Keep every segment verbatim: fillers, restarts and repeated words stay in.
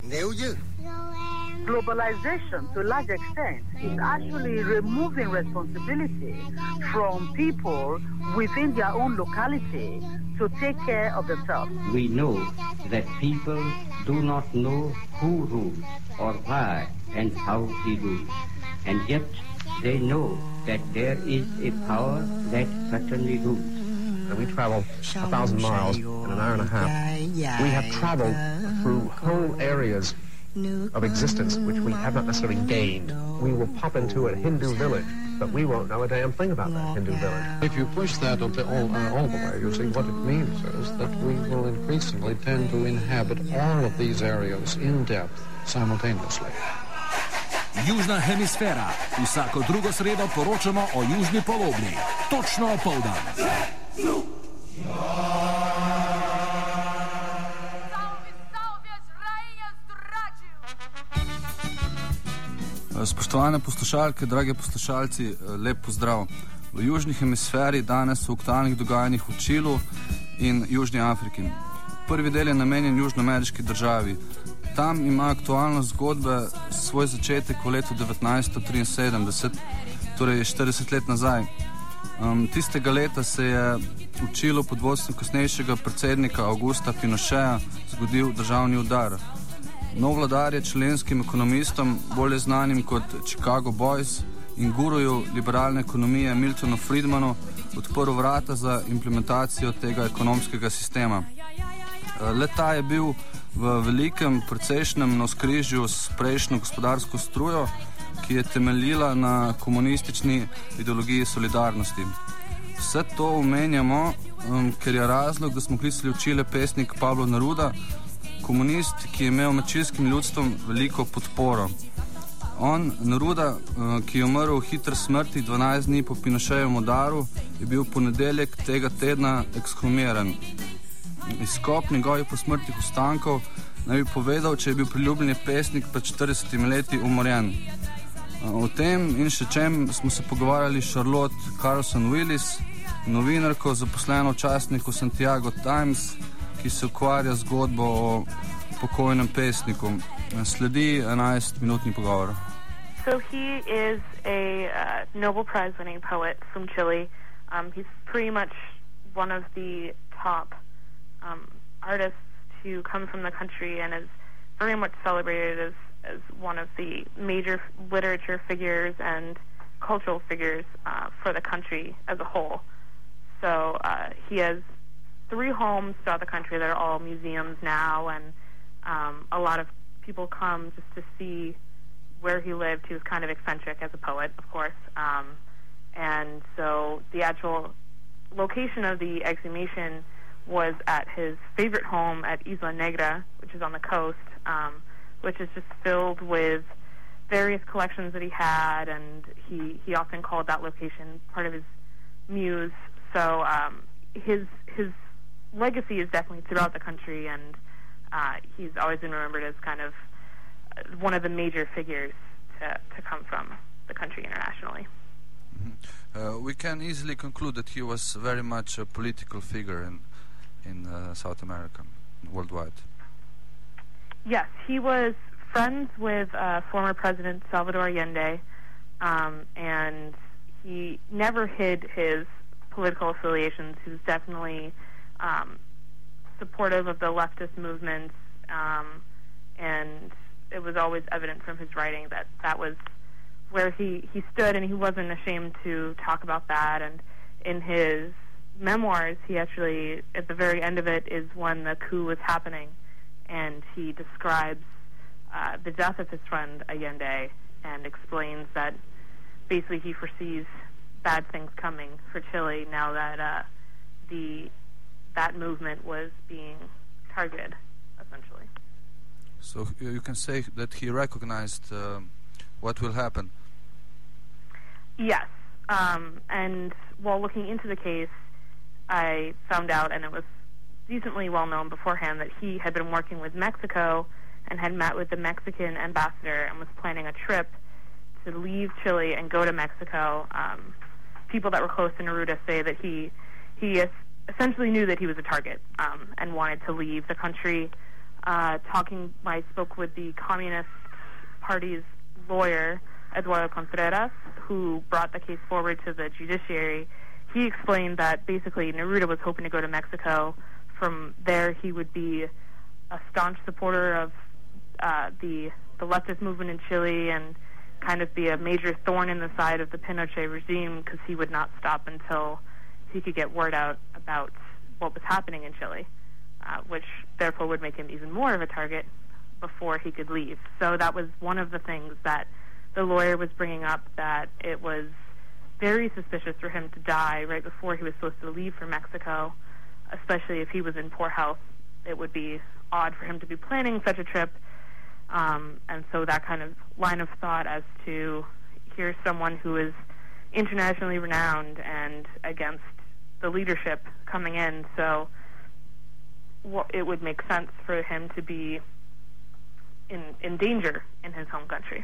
Globalization, to a large extent, is actually removing responsibility from people within their own locality to take care of themselves. We know that people do not know who rules or why and how he rules, and yet they know that there is a power that certainly rules. And we travel a thousand miles in an hour and a half. We have traveled through whole areas of existence which we have not necessarily gained. We will pop into a Hindu village, but we won't know a damn thing about that Hindu village. If you push that all, uh, all the way, you see what it means is that we will increasingly tend to inhabit all of these areas in depth simultaneously. Južna hemisfera. Vsako drugo sredo poročamo o južni polobli. Točno opoldan. Spoštovane poslušalke, drage poslušalci, lep pozdrav. V južni hemisferi danes v aktualnih dogajanjih v Čilu in Južni Afriki. Prvi del je namenjen južnoameriški državi. Tam ima aktualno zgodbe svoj začetek v letu devetnajststo triinsedemdeset, torej štirideset let nazaj. Um, tistega leta se je v Čilu pod vodstvom kasnejšega predsednika Augusta Pinocheta zgodil državni udar. Nov vladar je čilenskim ekonomistom, bolje znanim kot Chicago Boys, in guruju liberalne ekonomije Miltonu Friedmanu odprl vrata za implementacijo tega ekonomskega sistema. Le-ta je bil v velikem precejšnjem navzkrižju s prejšnjo gospodarsko strujo, ki je temeljila na komunistični ideologiji solidarnosti. Vse to omenjamo, um, ker je razlog, da smo klicali v Čile pesnik Pablo Neruda, komunist, ki je imel med čilskim ljudstvom veliko podporo. On, Neruda, ki je umrl v hitri smrti dvanajst dni po Pinochetovem udaru, je bil ponedeljek tega tedna ekshumiran. Izkop njegovih posmrtnih ostankov naj bi povedal, če je bil priljubljeni pesnik pred štiridesetimi leti umorjen. O tem in še čem smo se pogovarjali s Charlotte Carlson Willis, novinarko zaposleno v časniku Santiago Times, ki se ukvarja zgodbo o pokojnem pesniku. Sledi enajstminutni pogovor. So he is a uh, Nobel Prize winning poet from Chile. Um, he's pretty much one of the top um, artists to come from the country and is very much celebrated as, as one of the major literature figures and cultural figures uh, for the country as a whole. So uh, he has three homes throughout the country that are all museums now, and um, a lot of people come just to see where he lived. He was kind of eccentric as a poet, of course. Um, and so the actual location of the exhumation was at his favorite home at Isla Negra, which is on the coast, um, which is just filled with various collections that he had, and he, he often called that location part of his muse. So um, his his legacy is definitely throughout the country, and uh, he's always been remembered as kind of one of the major figures to, to come from the country internationally. Mm-hmm. Uh, we can easily conclude that he was very much a political figure in, in uh, South America, worldwide. Yes, he was friends with uh, former President Salvador Allende, um, and he never hid his political affiliations. He was definitely um, supportive of the leftist movements, um, and it was always evident from his writing that that was where he, he stood, and he wasn't ashamed to talk about that. And in his memoirs, he actually, at the very end of it, is when the coup was happening, and he describes uh, the death of his friend Allende and explains that basically he foresees bad things coming for Chile now that uh, the that movement was being targeted, essentially. So you can say that he recognized uh, what will happen. Yes, um, and while looking into the case, I found out, and it was decently well known beforehand, that he had been working with Mexico and had met with the Mexican ambassador and was planning a trip to leave Chile and go to Mexico. Um, people that were close to Neruda say that he he essentially knew that he was a target um, and wanted to leave the country uh, talking, I spoke with the Communist Party's lawyer, Eduardo Contreras, who brought the case forward to the judiciary. He explained that basically Neruda was hoping to go to Mexico. From there, he would be a staunch supporter of uh, the the leftist movement in Chile and kind of be a major thorn in the side of the Pinochet regime, because he would not stop until he could get word out about what was happening in Chile, uh, which therefore would make him even more of a target before he could leave. So that was one of the things that the lawyer was bringing up, that it was very suspicious for him to die right before he was supposed to leave for Mexico, especially if he was in poor health. It would be odd for him to be planning such a trip. Um, and so that kind of line of thought as to, here's someone who is internationally renowned and against the leadership coming in, so well, it would make sense for him to be in, in danger in his home country.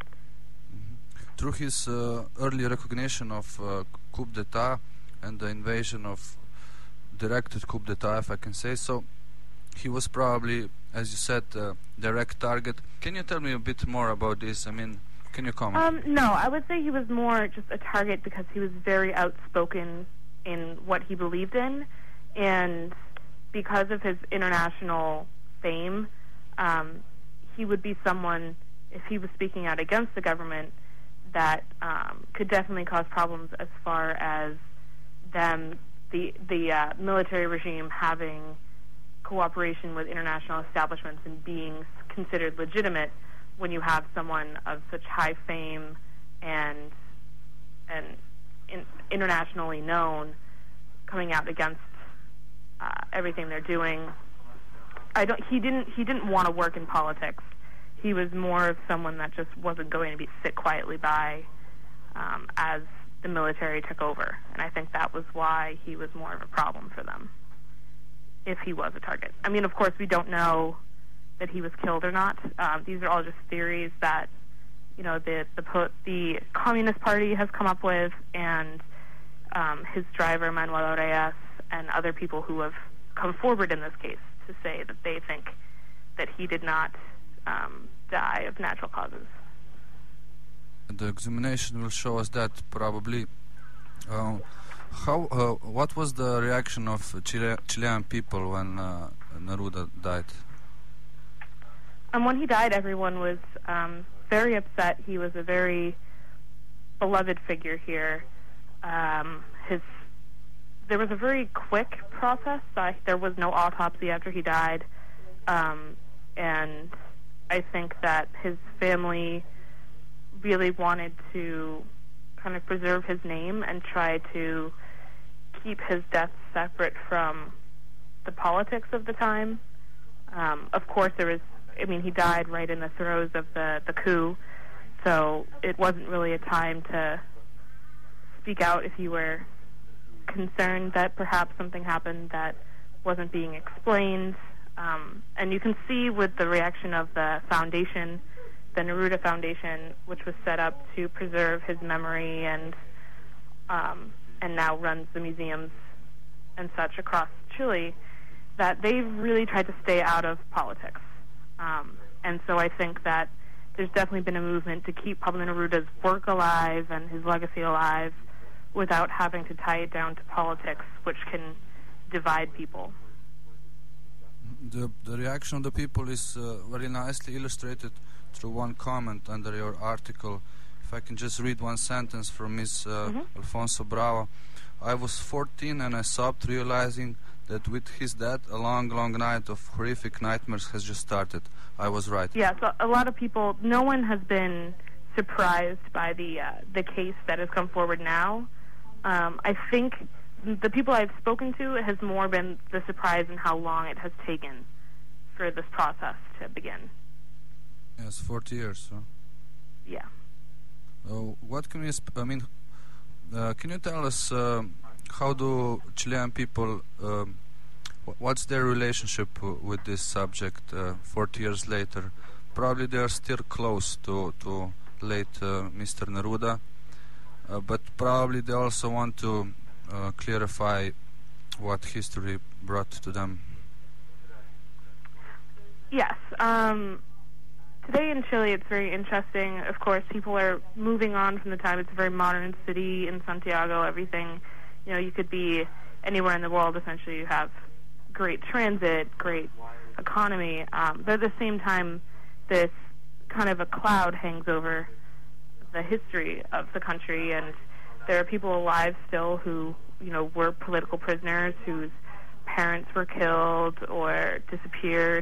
Through his uh, early recognition of uh, coup d'etat and the invasion of directed coup d'etat, if I can say so, he was probably, as you said, a direct target. Can you tell me a bit more about this? I mean, can you comment? Um, no, I would say he was more just a target because he was very outspoken in what he believed in, and because of his international fame, um, he would be someone, if he was speaking out against the government, that um, could definitely cause problems as far as them, the the uh, military regime having cooperation with international establishments and being considered legitimate when you have someone of such high fame and and in, internationally known coming out against uh, everything they're doing. I don't. He didn't. He didn't want to work in politics. He was more of someone that just wasn't going to be sit quietly by um, as the military took over, and I think that was why he was more of a problem for them, if he was a target. I mean, of course, we don't know that he was killed or not. Um, these are all just theories that, you know, the the, the Communist Party has come up with, and um, his driver, Manuel Reyes, and other people who have come forward in this case to say that they think that he did not um, die of natural causes. The examination will show us that probably. Uh, how? Uh, what was the reaction of Chile, Chilean people when uh, Neruda died? And when he died, everyone was um, very upset. He was a very beloved figure here. Um, his there was a very quick process. Uh, there was no autopsy after he died, um, and I think that his family really wanted to kind of preserve his name and try to keep his death separate from the politics of the time. Um, of course, there was, I mean, he died right in the throes of the, the coup, so it wasn't really a time to speak out if you were concerned that perhaps something happened that wasn't being explained. Um, and you can see with the reaction of the foundation, the Neruda Foundation, which was set up to preserve his memory and um, and now runs the museums and such across Chile, that they've really tried to stay out of politics. Um, and so I think that there's definitely been a movement to keep Pablo Neruda's work alive and his legacy alive without having to tie it down to politics, which can divide people. The, the reaction of the people is uh, very nicely illustrated through one comment under your article. If I can just read one sentence from Miss Uh, mm-hmm. Alfonso Bravo. I was fourteen and I sobbed, realizing that with his death, a long, long night of horrific nightmares has just started. I was right. Yeah, so a lot of people, no one has been surprised by the uh, the case that has come forward now. Um, I think the people I've spoken to, it has more been the surprise in how long it has taken for this process to begin. Yes, forty years. Huh? Yeah. Uh, what can we? Sp- I mean, uh, can you tell us uh, how do Chilean people? Um, what's their relationship w- with this subject? Uh, forty years later, probably they are still close to to late uh, Mister Neruda, uh, but probably they also want to uh, clarify what history brought to them. Yes. Um, today in Chile, it's very interesting. Of course, people are moving on from the time. It's a very modern city in Santiago. Everything, you know, you could be anywhere in the world. Essentially, you have great transit, great economy. Um, but at the same time, this kind of a cloud hangs over the history of the country, and there are people alive still who, you know, were political prisoners, whose parents were killed or disappeared.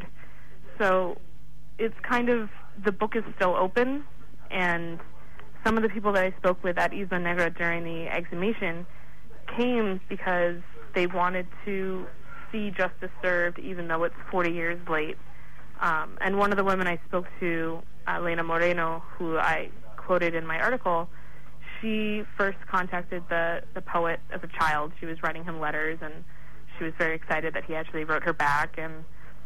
So it's kind of, the book is still open, and some of the people that I spoke with at Isla Negra during the exhumation came because they wanted to see justice served, even though it's forty years late. Um, and one of the women I spoke to, Elena Moreno, who I quoted in my article, she first contacted the, the poet as a child. She was writing him letters, and she was very excited that he actually wrote her back. And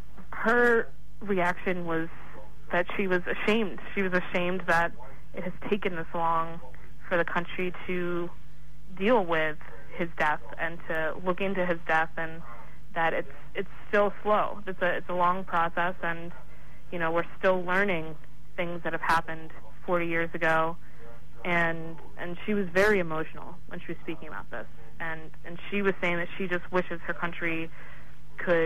her reaction was that she was ashamed. She was ashamed that it has taken this long for the country to deal with his death and to look into his death, and that it's it's still slow. It's a it's a long process, and you know, we're still learning things that have happened forty years ago. And and she was very emotional when she was speaking about this, and and she was saying that she just wishes her country could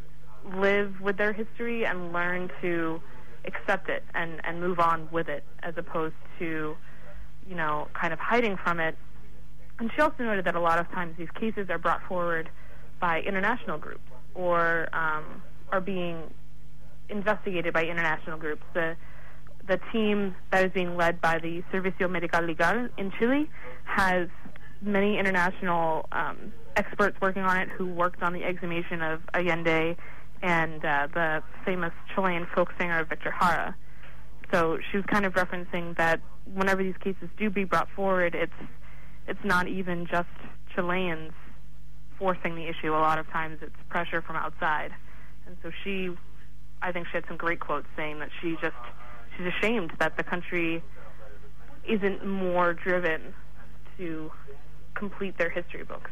live with their history and learn to accept it and and move on with it, as opposed to, you know, kind of hiding from it. And she also noted that a lot of times these cases are brought forward by international groups, or um, are being investigated by international groups. The the team that is being led by the Servicio Medical Legal in Chile has many international um, experts working on it who worked on the exhumation of Allende and uh, the famous Chilean folk singer Victor Jara. So she was kind of referencing that whenever these cases do be brought forward, it's it's not even just Chileans forcing the issue. A lot of times it's pressure from outside. And so she, I think she had some great quotes saying that she just, she's ashamed that the country isn't more driven to complete their history books.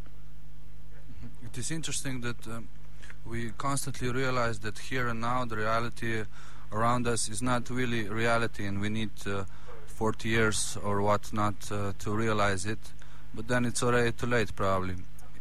It is interesting that um, we constantly realize that here and now the reality around us is not really reality, and we need uh, forty years or whatnot uh, to realize it, but then it's already too late, probably.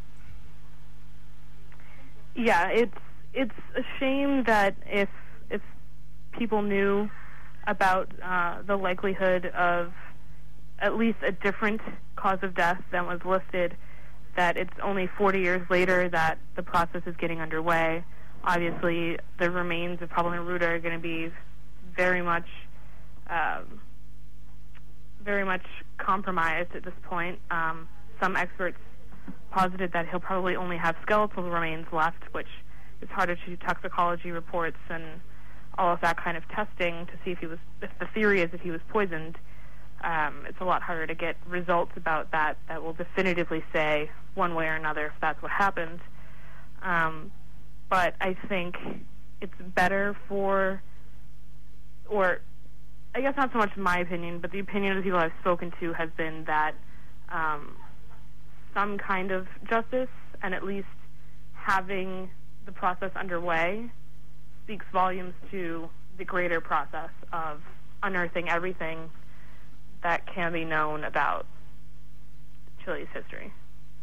Yeah, it's it's a shame that if if people knew about uh, the likelihood of at least a different cause of death than was listed, that it's only forty years later that the process is getting underway. Obviously, the remains of Pablo Neruda are going to be very much, um, very much compromised at this point. Um, some experts posited that he'll probably only have skeletal remains left, which is harder to do toxicology reports and all of that kind of testing to see if he was, if the theory is that he was poisoned. Um, it's a lot harder to get results about that that will definitively say one way or another if that's what happened. Um, but I think it's better for, or I guess not so much my opinion, but the opinion of the people I've spoken to has been that um, some kind of justice, and at least having the process underway, speaks volumes to the greater process of unearthing everything that can be known about Chile's history.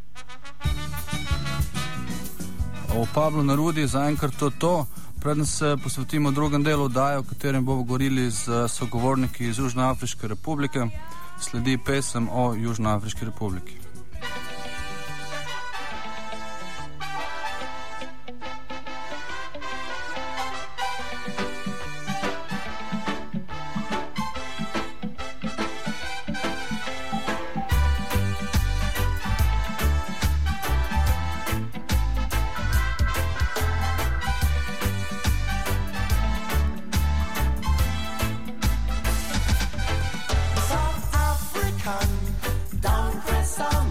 O Pablu Nerudi zaenkrat to to. Preden se posvetimo drugem delu oddaje, v katerem bomo govorili z sogovorniki iz Južnoafriške republike, sledi pesem o Južnoafriški republiki. Down press on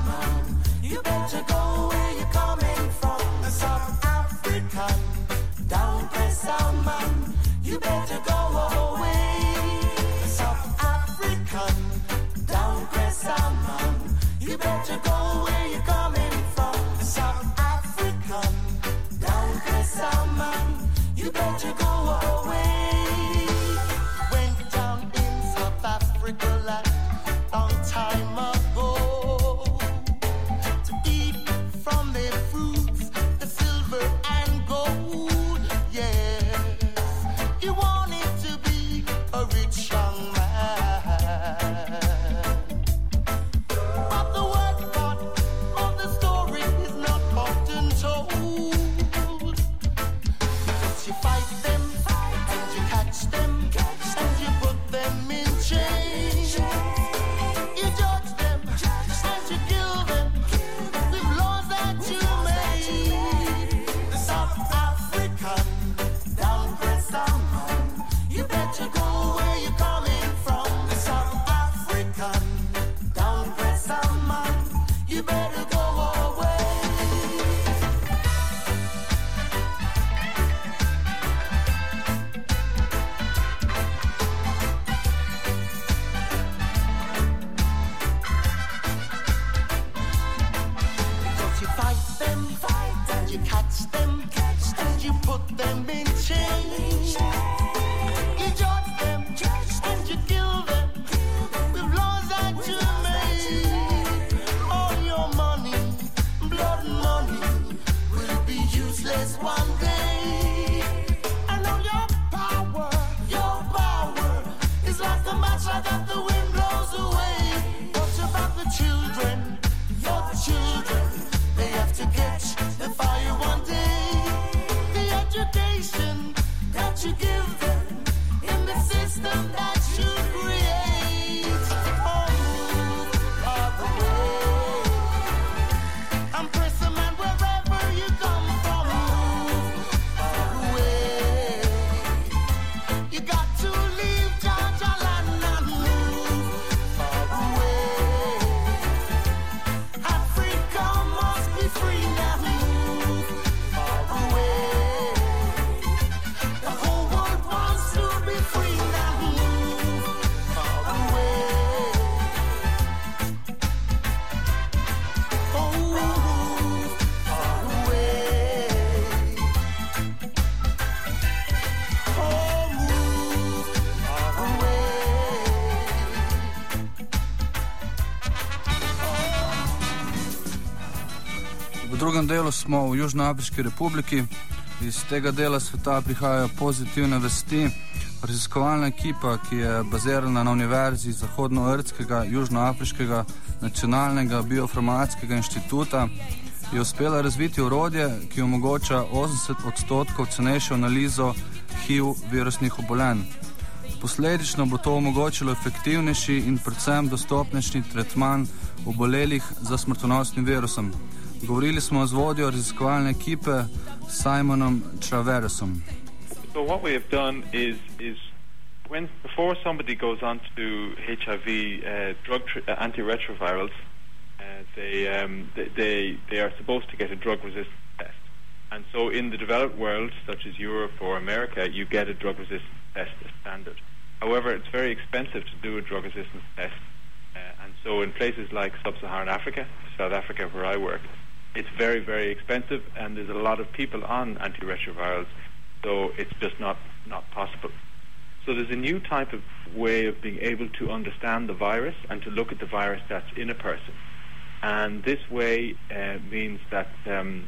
system that should create all move all the way. And press a man wherever you come from, move all the way. You got to leave Georgia land and move all the way. Africa must be free now, move all the way. The whole world wants to be free now, move all the way. Oh, move all the way. Oh, move all the way. V drugem delu smo v Južnoafriški republiki. Iz tega dela sveta prihajajo pozitivne vesti. Raziskovalna ekipa, ki je bazirana na Univerzi Zahodnoirdskega Južnoafriškega nacionalnega biofarmacevtskega inštituta, je uspela razviti orodje, ki omogoča osemdeset odstotkov cenejšo analizo H I V virusnih obolenj. Posledično bo to omogočilo efektivnejši in predvsem dostopnejši tretman obolelih za smrtonosnim virusom. Govorili smo z vodjo raziskovalne ekipe Simonom Traveresom. So what we have done is is when before somebody goes on to H I V uh, drug tr- uh, antiretrovirals, uh, they, um, they they they are supposed to get a drug resistance test. And so in the developed world, such as Europe or America, you get a drug resistance test as standard. However, it's very expensive to do a drug resistance test. Uh, and so in places like sub-Saharan Africa, South Africa where I work, it's very, very expensive, and there's a lot of people on antiretrovirals, so it's just not, not possible. So there's a new type of way of being able to understand the virus and to look at the virus that's in a person. And this way uh, means that um,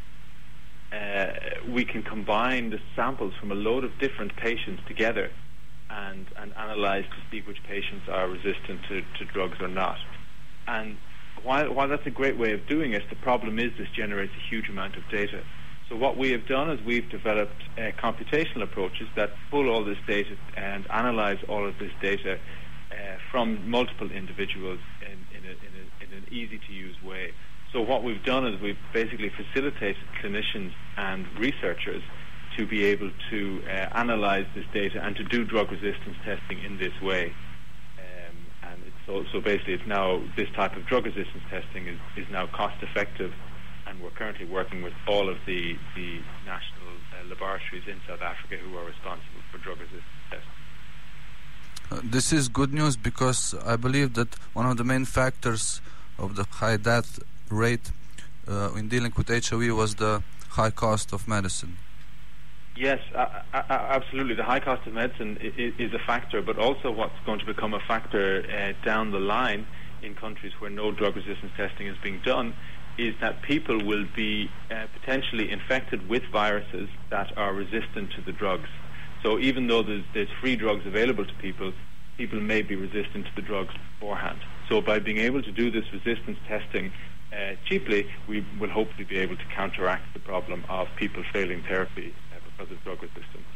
uh, we can combine the samples from a load of different patients together and, and analyze to see which patients are resistant to, to drugs or not. And while, while that's a great way of doing it, the problem is this generates a huge amount of data. So what we have done is we've developed uh, computational approaches that pull all this data and analyze all of this data uh, from multiple individuals in, in, a, in, a, in an easy-to-use way. So what we've done is we've basically facilitated clinicians and researchers to be able to uh, analyze this data and to do drug resistance testing in this way. Um, and it's so, so basically it's now, this type of drug resistance testing is, is now cost-effective, and we're currently working with all of the, the national uh, laboratories in South Africa who are responsible for drug resistance testing. Uh, this is good news because I believe that one of the main factors of the high death rate uh, in dealing with H I V was the high cost of medicine. Yes, uh, uh, absolutely. The high cost of medicine is, is a factor, but also what's going to become a factor uh, down the line in countries where no drug resistance testing is being done is that people will be uh, potentially infected with viruses that are resistant to the drugs. So even though there's, there's free drugs available to people, people may be resistant to the drugs beforehand. So by being able to do this resistance testing uh, cheaply, we will hopefully be able to counteract the problem of people failing therapy uh, because of drug resistance.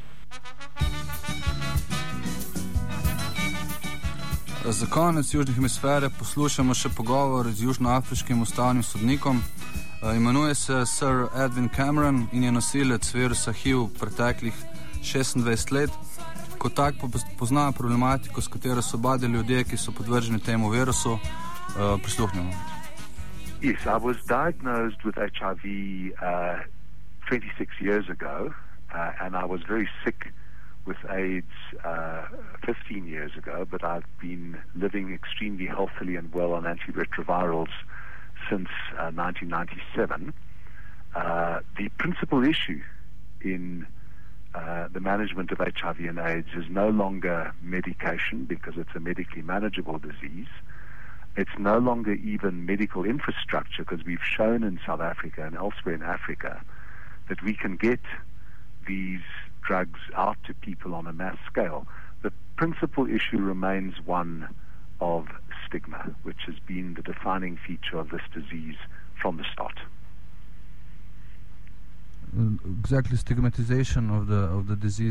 Za konec Južne hemisfere poslušamo še pogovor z južnoafriškim ustavnim sodnikom. Imenuje se Sir Edwin Cameron in je nosilec virusa H I V preteklih šestindvajset let. Kot tak pozna problematiko, s katero so badali ljudje, ki so podvrženi temu virusu. Prisluhnemo. Yes, I was diagnosed with H I V uh, twenty-six years ago, uh, and I was very sick with AIDS uh, fifteen years ago, but I've been living extremely healthily and well on antiretrovirals since uh, nineteen ninety-seven. Uh, the principal issue in uh, the management of H I V and AIDS is no longer medication, because it's a medically manageable disease. It's no longer even medical infrastructure, because we've shown in South Africa and elsewhere in Africa that we can get these drugs out to people on a mass scale. The principal issue remains one of stigma, which has been the defining feature of this disease from the start. Exactly, stigmatization of the of the disease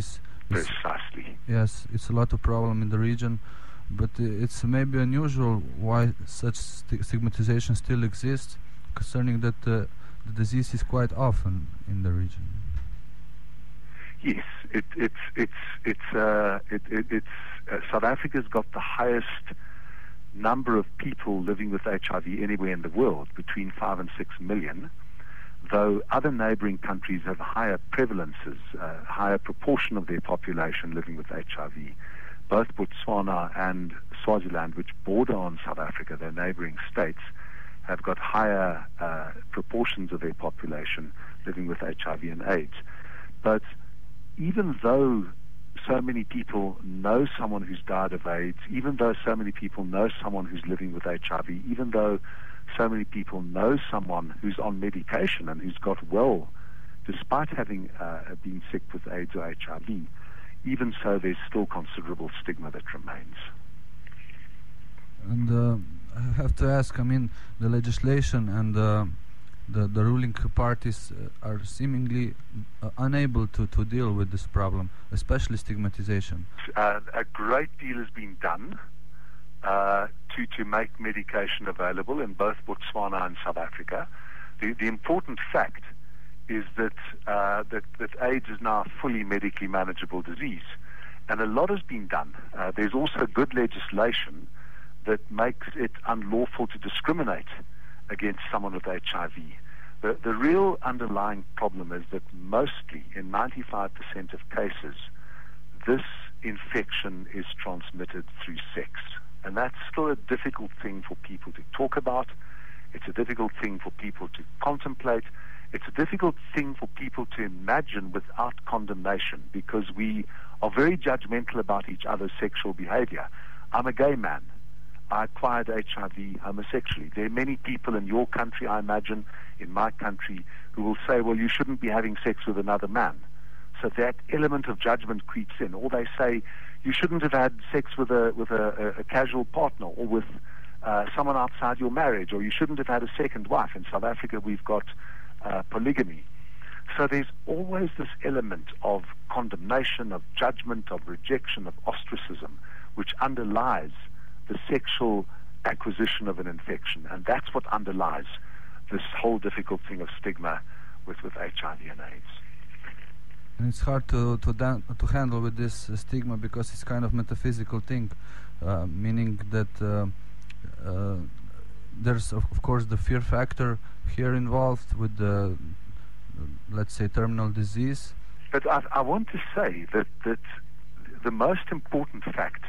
It's, Precisely. yes, it's a lot of problem in the region, but uh, it's maybe unusual why such sti- stigmatization still exists, concerning that uh, the disease is quite often in the region. Yes, it, it's it's it's uh, it, it, it's uh, South Africa's got the highest number of people living with H I V anywhere in the world, between five and six million. Though other neighboring countries have higher prevalences, uh, higher proportion of their population living with H I V. Both Botswana and Swaziland, which border on South Africa, their neighboring states, have got higher uh, proportions of their population living with H I V and AIDS. But even though so many people know someone who's died of AIDS, even though so many people know someone who's living with H I V, even though so many people know someone who's on medication and who's got well despite having uh, been sick with AIDS or H I V, even so there's still considerable stigma that remains. And uh, I have to ask, I mean, the legislation and uh, the, the ruling parties uh, are seemingly uh, unable to, to deal with this problem, especially stigmatization. Uh, a great deal has been done uh, to, to make medication available in both Botswana and South Africa. The, the important fact is that, uh, that that AIDS is now a fully medically manageable disease. And a lot has been done. Uh, there's also good legislation that makes it unlawful to discriminate against someone with H I V. The, the real underlying problem is that mostly, in ninety-five percent of cases, this infection is transmitted through sex. And that's still a difficult thing for people to talk about. It's a difficult thing for people to contemplate. It's a difficult thing for people to imagine without condemnation, because we are very judgmental about each other's sexual behavior. I'm a gay man. I acquired H I V homosexually. There are many people in your country, I imagine, in my country, who will say, well, you shouldn't be having sex with another man. So that element of judgment creeps in. Or they say, you shouldn't have had sex with a with a, a, a casual partner, or with uh, someone outside your marriage, or you shouldn't have had a second wife. In South Africa, we've got uh, polygamy. So there's always this element of condemnation, of judgment, of rejection, of ostracism, which underlies the sexual acquisition of an infection. And that's what underlies this whole difficult thing of stigma with, with H I V and AIDS. And it's hard to to, dan- to handle with this uh, stigma, because it's kind of metaphysical thing, uh, meaning that uh, uh, there's of, of course the fear factor here involved with the, uh, let's say, terminal disease. But I, I want to say that, that the most important fact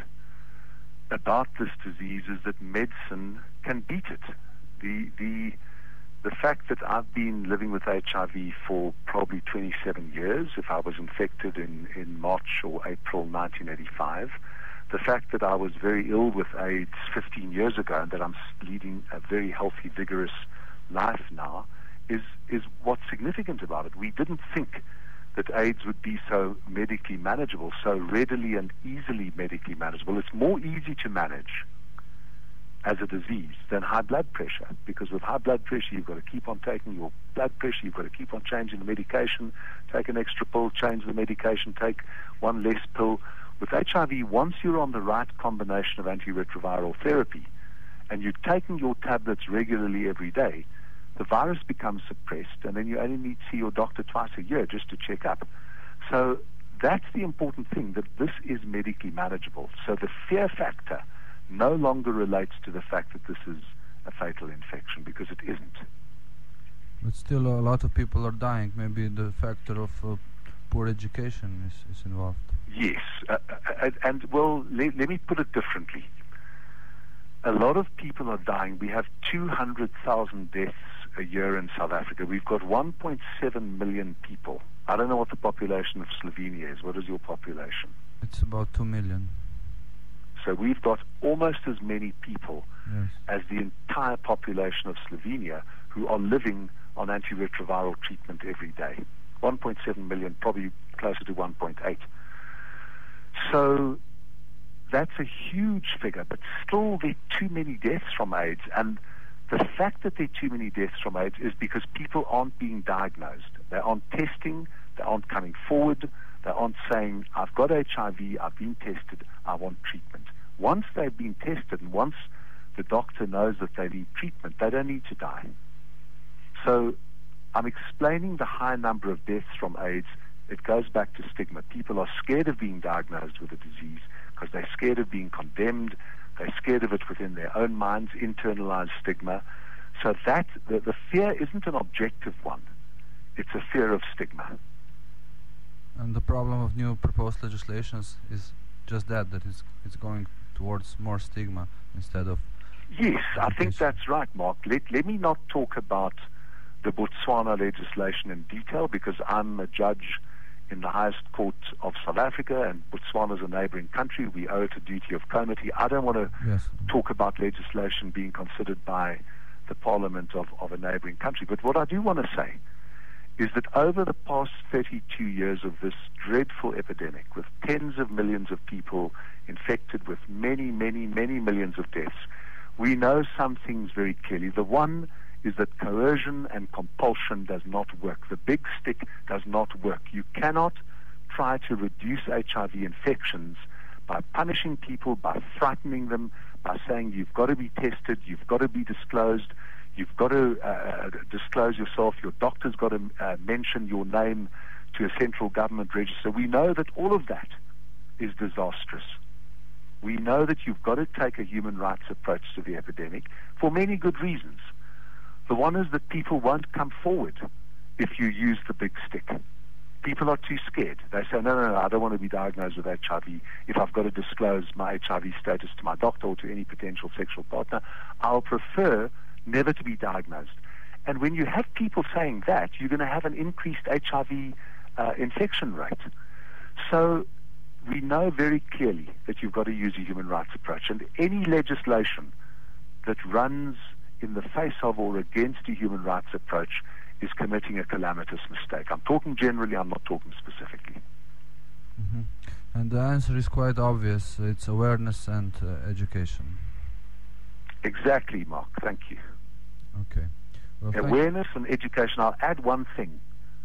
about this disease is that medicine can beat it. The the the fact that I've been living with H I V for probably twenty-seven years, if I was infected in, in March or April nineteen eighty-five, the fact that I was very ill with AIDS fifteen years ago and that I'm leading a very healthy, vigorous life now, is, is what's significant about it. We didn't think that AIDS would be so medically manageable, so readily and easily medically manageable. It's more easy to manage as a disease than high blood pressure, because with high blood pressure you've got to keep on taking your blood pressure, you've got to keep on changing the medication, take an extra pill, change the medication, take one less pill. With H I V, once you're on the right combination of antiretroviral therapy and you're taking your tablets regularly every day, the virus becomes suppressed, and then you only need to see your doctor twice a year just to check up. So that's the important thing, that this is medically manageable. So the fear factor no longer relates to the fact that this is a fatal infection, because it isn't. But still a lot of people are dying. Maybe the factor of uh, poor education is, is involved. Yes, uh, uh, and well, le- let me put it differently. A lot of people are dying. We have two hundred thousand deaths a year in South Africa. We've got one point seven million people. I don't know what the population of Slovenia is. What is your population? It's about two million. So we've got almost as many people Yes. as the entire population of Slovenia who are living on antiretroviral treatment every day. one point seven million, probably closer to one point eight. So that's a huge figure, but still there are too many deaths from AIDS. And the fact that there are too many deaths from AIDS is because people aren't being diagnosed. They aren't testing, they aren't coming forward, They aren't saying, I've got H I V, I've been tested, I want treatment. Once they've been tested and once the doctor knows that they need treatment, they don't need to die. So I'm explaining the high number of deaths from AIDS. It goes back to stigma. People are scared of being diagnosed with a disease because they're scared of being condemned. They're scared of it within their own minds, internalized stigma. So that the, the fear isn't an objective one. It's a fear of stigma. And the problem of new proposed legislations is just that, that it's, it's going towards more stigma instead of... Yes, I think that's right, Mark. Let, let me not talk about the Botswana legislation in detail because I'm a judge in the highest court of South Africa and Botswana is a neighboring country. We owe it a duty of comity. I don't want to yes. talk about legislation being considered by the parliament of, of a neighboring country. But what I do want to say is that over the past thirty-two years of this dreadful epidemic, with tens of millions of people infected, with many, many, many millions of deaths, we know some things very clearly. The one is that coercion and compulsion does not work. The big stick does not work. You cannot try to reduce H I V infections by punishing people, by frightening them, by saying you've got to be tested, you've got to be disclosed, you've got to uh, disclose yourself, your doctor's got to uh, mention your name to a central government register. We know that all of that is disastrous. We know that you've got to take a human rights approach to the epidemic for many good reasons. The one is that people won't come forward if you use the big stick. People are too scared. They say, no, no, no, I don't want to be diagnosed with H I V. If I've got to disclose my H I V status to my doctor or to any potential sexual partner, I'll prefer never to be diagnosed. And when you have people saying that, you're going to have an increased H I V uh, infection rate. So we know very clearly that you've got to use a human rights approach. And any legislation that runs in the face of or against a human rights approach is committing a calamitous mistake. I'm talking generally, I'm not talking specifically. Mm-hmm. And the answer is quite obvious. It's awareness and uh, education. Exactly, Mark. Thank you. Okay. Well, awareness and education. I'll add one thing,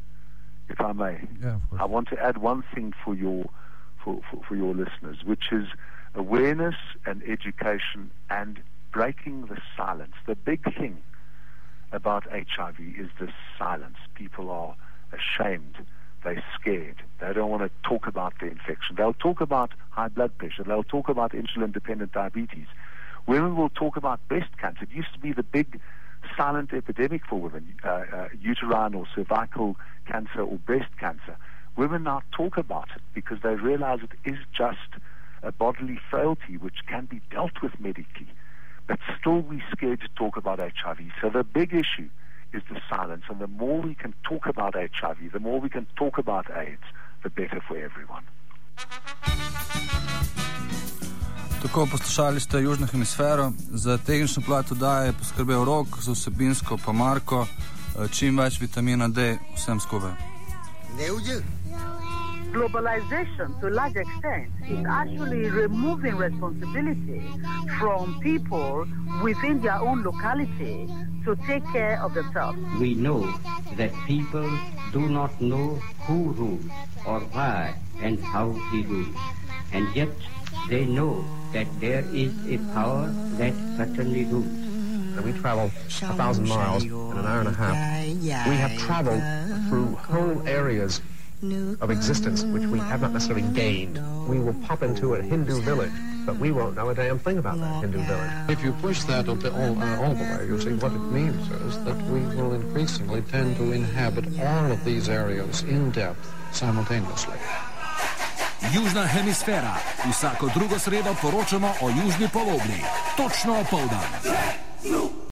if I may. Yeah, of course. I want to add one thing for your, for, for, for your listeners, which is awareness and education and breaking the silence. The big thing about H I V is the silence. People are ashamed. They're scared. They don't want to talk about the infection. They'll talk about high blood pressure. They'll talk about insulin-dependent diabetes. Women will talk about breast cancer. It used to be the big silent epidemic for women, uh, uh, uterine or cervical cancer or breast cancer. Women now talk about it because they realize it is just a bodily frailty which can be dealt with medically. But still we're scared to talk about H I V. So the big issue is the silence. And the more we can talk about H I V, the more we can talk about AIDS, the better for everyone. Tako, poslušali ste Južno hemisfero. Za tehnično plat oddaje je poskrbel Rok, za vsebinsko pa Marko. Čim več vitamina D vsem skupaj. Globalization, to a large extent, is actually removing responsibility from people within their own locality to take care of themselves. We know that people do not know who rules or why and how he rules, and yet they know that there is a power that certainly rules. And we travel a thousand miles in an hour and a half. We have traveled through whole areas of existence which we have not necessarily gained. We will pop into a Hindu village, but we won't know a damn thing about that Hindu village. If you push that all, uh, all the way, you see what it means is that we will increasingly tend to inhabit all of these areas in depth simultaneously. Južna hemisfera. Vsako drugo sredo poročamo o južni polobli. Točno opoldan.